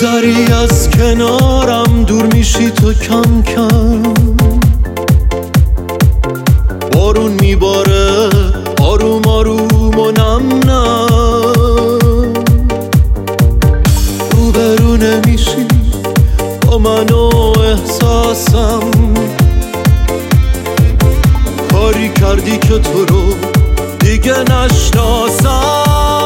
میگذری از کنارم، دور میشی تو کم کم. بارون میباره آروم آروم و نم نم. روبرو نمیشی با من و احساسم. کاری کردی که تو رو دیگه نشناسم.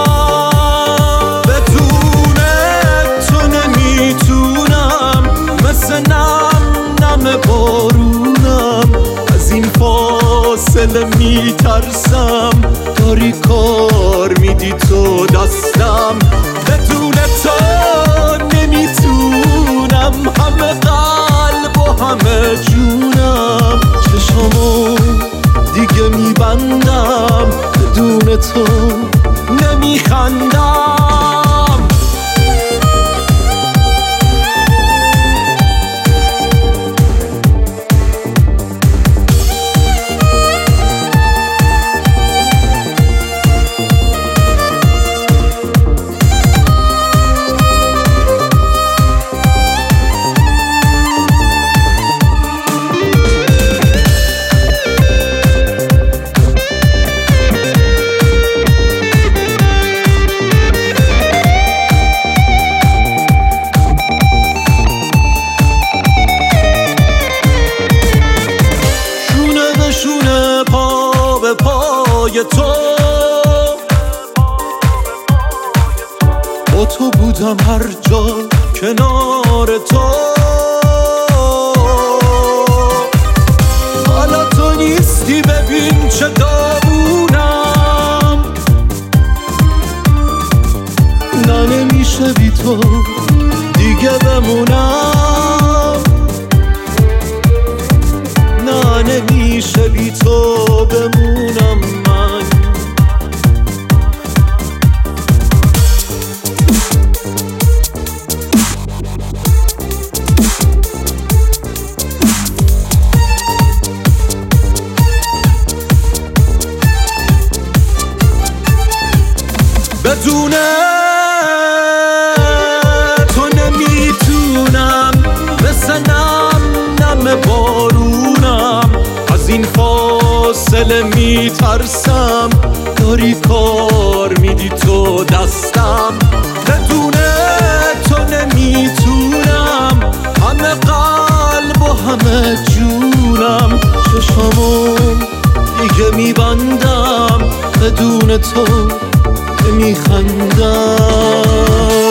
بارونم از این فاصله میترسم. داری کار میدی تو دستم. بدون تو نمیتونم، همه قلب و همه جونم. چشامو دیگه میبندم، بدون تو نمیخندم. پای تو با تو بودم هر جا کنار تو. حالا تو نیستی، ببین چه داغونم. نه نمیشه بی تو دیگه بمونم. نه نمیشه بی تو بمونم من. بدون تو نمیتونم، مثل نم بارونم. از این فاصله میترسم. داری کار میدی تو دستم. بدون تو نمیتونم، همه قلب و همه جونم. چشامو دیگه میبندم، بدون تو نمیخندم.